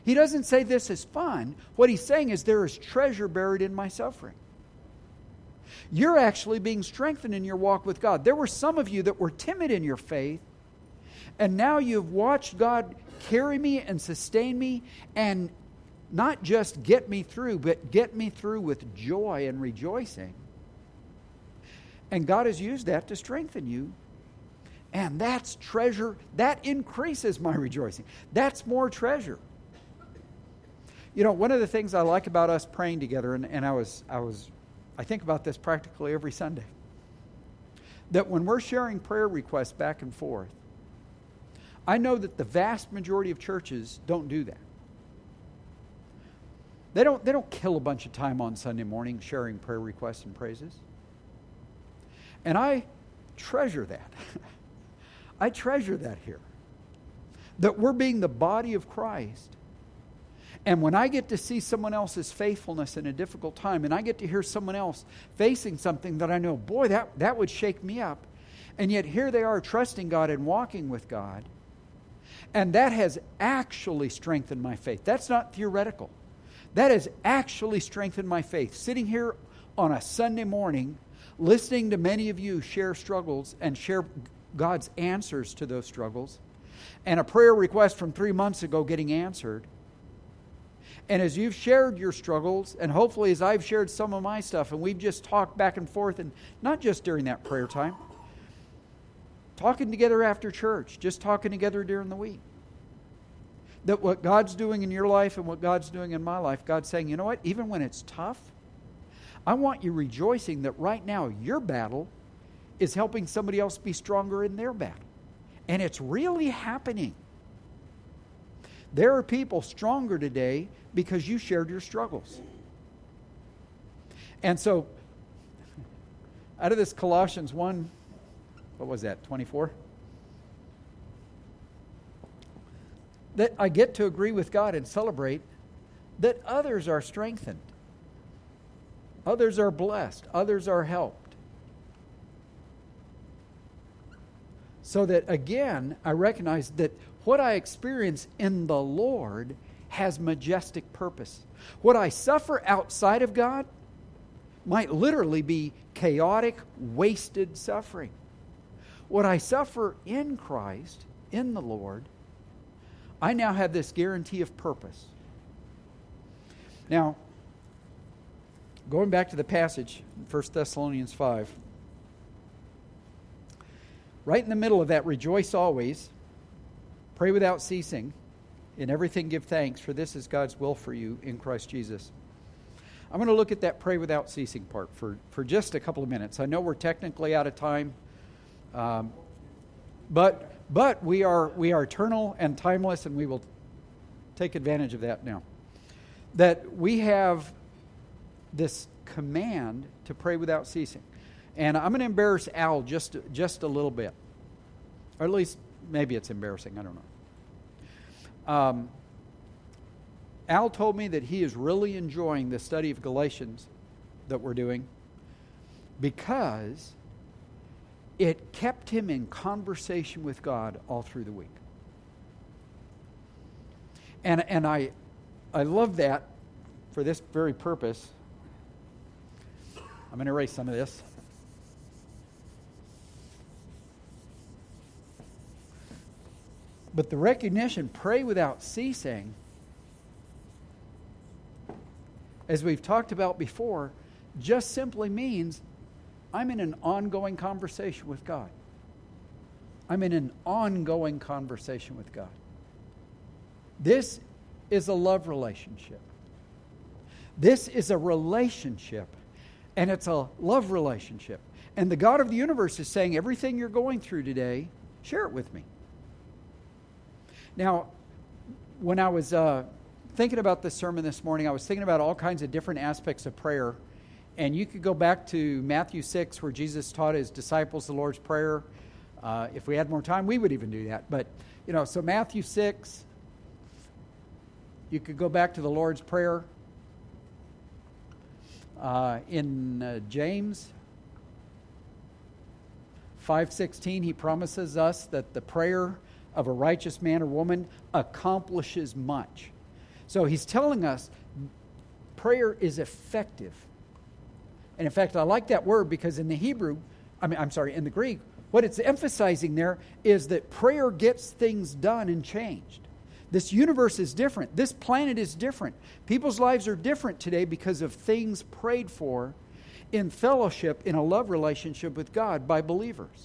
He doesn't say this is fun. What he's saying is there is treasure buried in my suffering. You're actually being strengthened in your walk with God. There were some of you that were timid in your faith, and now you've watched God carry me and sustain me, and not just get me through, but get me through with joy and rejoicing. And God has used that to strengthen you. And that's treasure. That increases my rejoicing. That's more treasure. You know, one of the things I like about us praying together, and I think about this practically every Sunday, that when we're sharing prayer requests back and forth, I know that the vast majority of churches don't do that. They don't kill a bunch of time on Sunday morning sharing prayer requests and praises. And I treasure that. I treasure that here. That we're being the body of Christ. And when I get to see someone else's faithfulness in a difficult time, and I get to hear someone else facing something that I know, boy, that would shake me up. And yet here they are trusting God and walking with God. And that has actually strengthened my faith. That's not theoretical. That has actually strengthened my faith. Sitting here on a Sunday morning, listening to many of you share struggles and share God's answers to those struggles, and a prayer request from 3 months ago getting answered. And as you've shared your struggles, and hopefully as I've shared some of my stuff, and we've just talked back and forth, and not just during that prayer time, talking together after church, just talking together during the week. That what God's doing in your life and what God's doing in my life, God's saying, you know what, even when it's tough, I want you rejoicing that right now your battle is helping somebody else be stronger in their battle. And it's really happening. There are people stronger today because you shared your struggles. And so, out of this Colossians 1, what was that, 24? That I get to agree with God and celebrate that others are strengthened. Others are blessed. Others are helped. So that, again, I recognize that what I experience in the Lord has majestic purpose. What I suffer outside of God might literally be chaotic, wasted suffering. What I suffer in Christ, in the Lord, I now have this guarantee of purpose. Now, going back to the passage, 1 Thessalonians 5, right in the middle of that, rejoice always, pray without ceasing, in everything give thanks, for this is God's will for you in Christ Jesus. I'm going to look at that pray without ceasing part for just a couple of minutes. I know we're technically out of time, but we are eternal and timeless, and we will take advantage of that now. That we have this command to pray without ceasing. And I'm going to embarrass Al just a little bit. Or at least, maybe it's embarrassing, I don't know. Al told me that he is really enjoying the study of Galatians that we're doing because it kept him in conversation with God all through the week. And I love that for this very purpose. I'm going to erase some of this. But the recognition, pray without ceasing, as we've talked about before, just simply means I'm in an ongoing conversation with God. I'm in an ongoing conversation with God. This is a love relationship. This is a relationship, and it's a love relationship. And the God of the universe is saying, everything you're going through today, share it with me. Now, when I was thinking about this sermon this morning, I was thinking about all kinds of different aspects of prayer. And you could go back to Matthew 6, where Jesus taught his disciples the Lord's Prayer. If we had more time, we would even do that. But, so Matthew 6, you could go back to the Lord's Prayer. In James 5:16, he promises us that the prayer of a righteous man or woman accomplishes much. So he's telling us prayer is effective. And in fact, I like that word because in the in the Greek, what it's emphasizing there is that prayer gets things done and changed. This universe is different. This planet is different. People's lives are different today because of things prayed for in fellowship, in a love relationship with God by believers.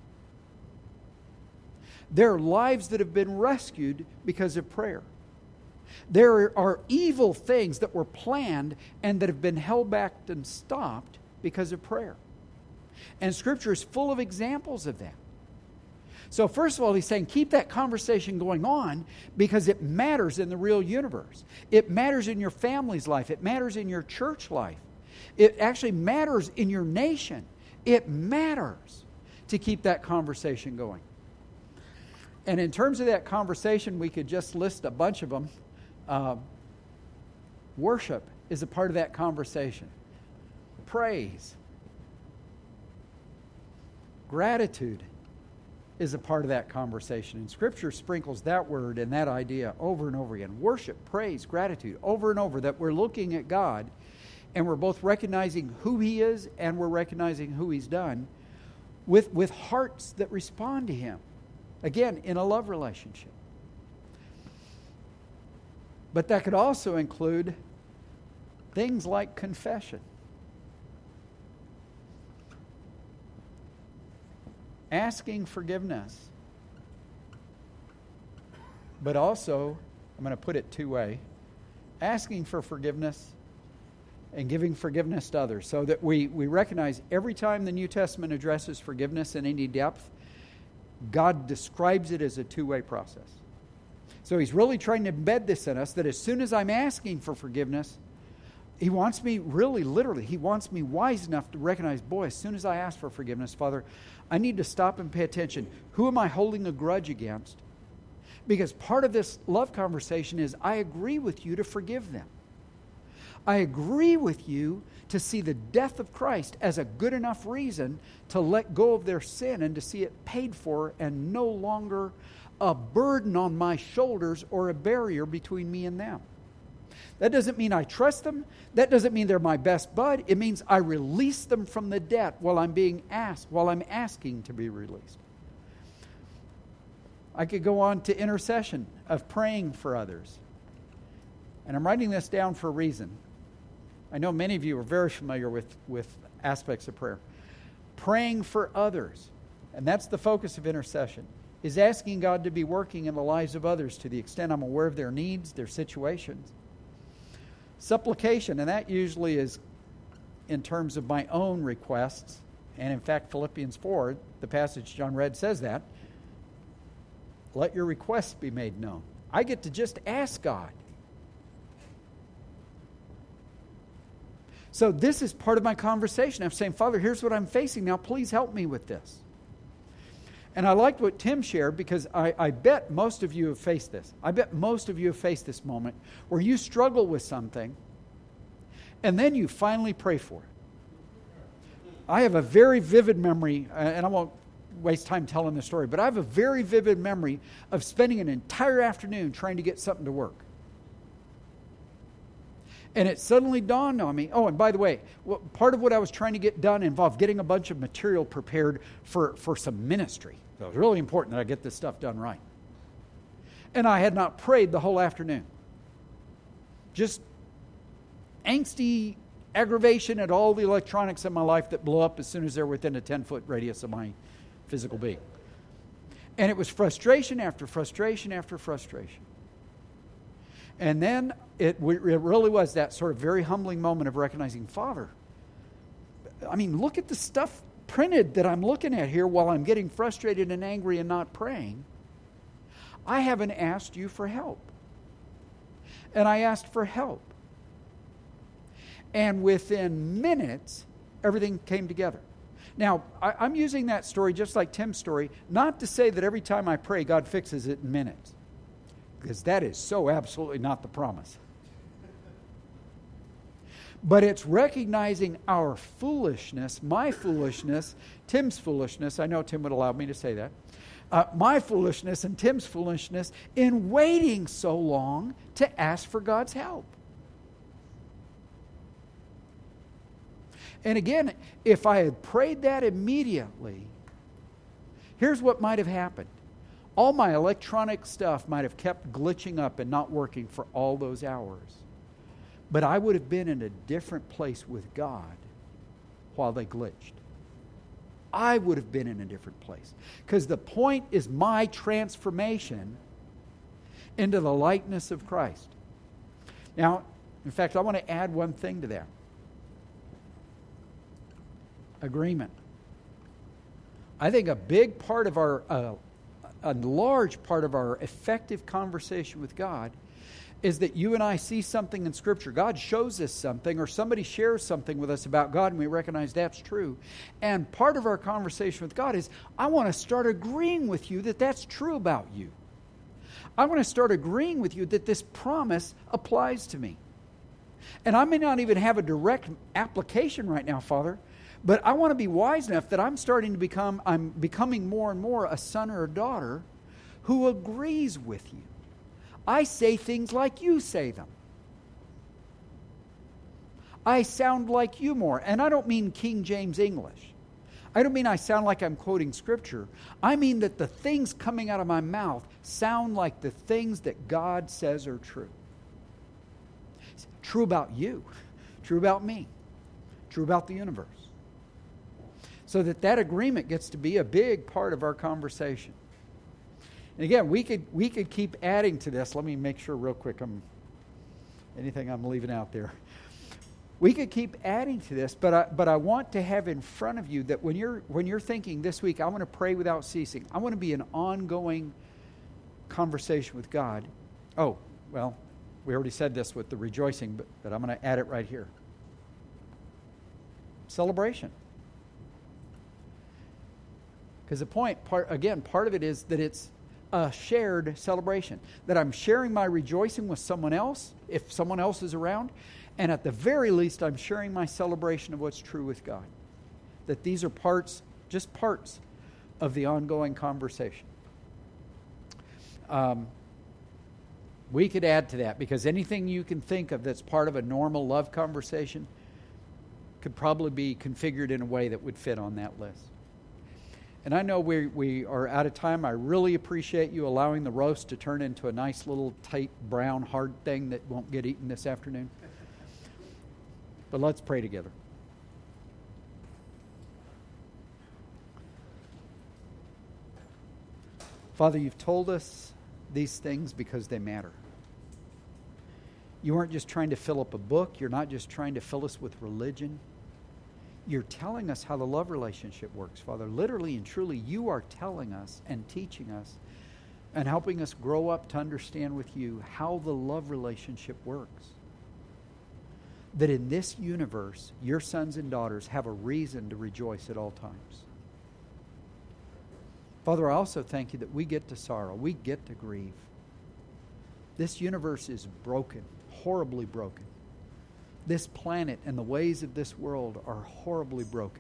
There are lives that have been rescued because of prayer. There are evil things that were planned and that have been held back and stopped because of prayer. And Scripture is full of examples of that. So first of all, he's saying keep that conversation going on because it matters in the real universe. It matters in your family's life. It matters in your church life. It actually matters in your nation. It matters to keep that conversation going. And in terms of that conversation, we could just list a bunch of them. Worship is a part of that conversation. Praise. Gratitude is a part of that conversation. And Scripture sprinkles that word and that idea over and over again. Worship, praise, gratitude, over and over, that we're looking at God and we're both recognizing who He is and we're recognizing who He's done with hearts that respond to Him. Again, in a love relationship. But that could also include things like confession. Asking forgiveness. But also, I'm going to put it two-way, asking for forgiveness and giving forgiveness to others. So that we recognize every time the New Testament addresses forgiveness in any depth, God describes it as a two-way process. So He's really trying to embed this in us, that as soon as I'm asking for forgiveness, He wants me really, literally, He wants me wise enough to recognize, boy, as soon as I ask for forgiveness, Father, I need to stop and pay attention. Who am I holding a grudge against? Because part of this love conversation is I agree with you to forgive them. I agree with you to see the death of Christ as a good enough reason to let go of their sin and to see it paid for and no longer a burden on my shoulders or a barrier between me and them. That doesn't mean I trust them. That doesn't mean they're my best bud. It means I release them from the debt while I'm asking to be released. I could go on to intercession of praying for others. And I'm writing this down for a reason. I know many of you are very familiar with aspects of prayer. Praying for others, and that's the focus of intercession, is asking God to be working in the lives of others to the extent I'm aware of their needs, their situations. Supplication, and that usually is in terms of my own requests. And in fact, Philippians 4, the passage John read, says that. Let your requests be made known. I get to just ask God. So this is part of my conversation. I'm saying, Father, here's what I'm facing. Now please help me with this. And I liked what Tim shared because I bet most of you have faced this. I bet most of you have faced this moment where you struggle with something and then you finally pray for it. I have a very vivid memory, and I won't waste time telling the story, but I have a very vivid memory of spending an entire afternoon trying to get something to work. And it suddenly dawned on me, oh, and by the way, part of what I was trying to get done involved getting a bunch of material prepared for some ministry. So it was really important that I get this stuff done right. And I had not prayed the whole afternoon. Just angsty aggravation at all the electronics in my life that blew up as soon as they're within a 10-foot radius of my physical being. And it was frustration after frustration after frustration. And then it really was that sort of very humbling moment of recognizing, Father, I mean, look at the stuff printed that I'm looking at here while I'm getting frustrated and angry and not praying. I haven't asked you for help. And I asked for help. And within minutes, everything came together. Now, I'm using that story just like Tim's story, not to say that every time I pray, God fixes it in minutes. Because that is so absolutely not the promise. But it's recognizing our foolishness, my foolishness, Tim's foolishness. I know Tim would allow me to say that. my foolishness and Tim's foolishness in waiting so long to ask for God's help. And again, if I had prayed that immediately, here's what might have happened. All my electronic stuff might have kept glitching up and not working for all those hours. But I would have been in a different place with God while they glitched. I would have been in a different place. Because the point is my transformation into the likeness of Christ. Now, in fact, I want to add one thing to that. Agreement. I think a big part of a large part of our effective conversation with God is that you and I see something in Scripture. God shows us something, or somebody shares something with us about God, and we recognize that's true. And part of our conversation with God is, I want to start agreeing with you that that's true about you. I want to start agreeing with you that this promise applies to me. And I may not even have a direct application right now, Father, but I want to be wise enough that I'm becoming more and more a son or a daughter who agrees with you. I say things like you say them. I sound like you more. And I don't mean King James English. I don't mean I sound like I'm quoting Scripture. I mean that the things coming out of my mouth sound like the things that God says are true. It's true about you. True about me. True about the universe. So that agreement gets to be a big part of our conversation. And again, we could keep adding to this. Let me make sure real quick anything I'm leaving out there. We could keep adding to this, but I want to have in front of you that when you're thinking this week, I want to pray without ceasing. I want to be an ongoing conversation with God. Oh, well, we already said this with the rejoicing, but I'm going to add it right here. Celebration. Because part of it is that it's a shared celebration. That I'm sharing my rejoicing with someone else, if someone else is around. And at the very least, I'm sharing my celebration of what's true with God. That these are just parts of the ongoing conversation. We could add to that, because anything you can think of that's part of a normal love conversation could probably be configured in a way that would fit on that list. And I know we are out of time. I really appreciate you allowing the roast to turn into a nice little tight, brown, hard thing that won't get eaten this afternoon. But let's pray together. Father, you've told us these things because they matter. You aren't just trying to fill up a book. You're not just trying to fill us with religion. You're telling us how the love relationship works, Father. Literally and truly, you are telling us and teaching us and helping us grow up to understand with you how the love relationship works. That in this universe, your sons and daughters have a reason to rejoice at all times. Father, I also thank you that we get to sorrow. We get to grieve. This universe is broken, horribly broken. This planet and the ways of this world are horribly broken.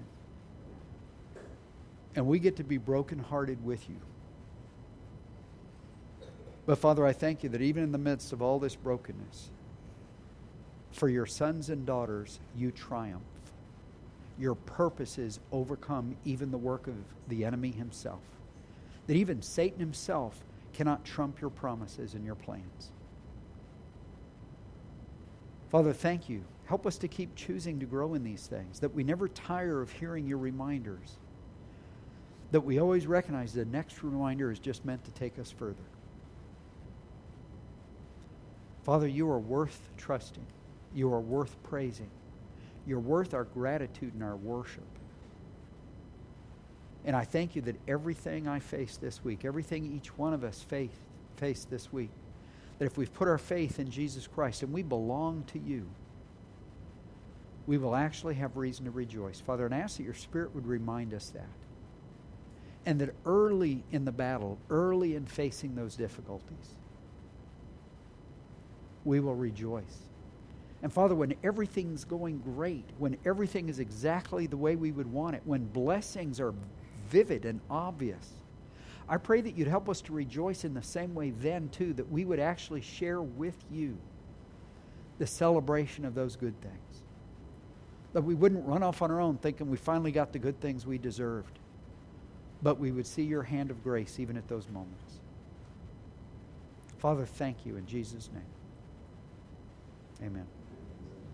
And we get to be brokenhearted with you. But Father, I thank you that even in the midst of all this brokenness, for your sons and daughters, you triumph. Your purposes overcome even the work of the enemy himself. That even Satan himself cannot trump your promises and your plans. Father, thank you. Help us to keep choosing to grow in these things, that we never tire of hearing your reminders, that we always recognize the next reminder is just meant to take us further. Father, you are worth trusting. You are worth praising. You're worth our gratitude and our worship. And I thank you that everything I face this week, everything each one of us face this week, that if we've put our faith in Jesus Christ and we belong to you, we will actually have reason to rejoice. Father, and I ask that your Spirit would remind us that. And that early in the battle, early in facing those difficulties, we will rejoice. And Father, when everything's going great, when everything is exactly the way we would want it, when blessings are vivid and obvious, I pray that you'd help us to rejoice in the same way then, too, that we would actually share with you the celebration of those good things. That we wouldn't run off on our own thinking we finally got the good things we deserved, but we would see your hand of grace even at those moments. Father, thank you in Jesus' name. Amen.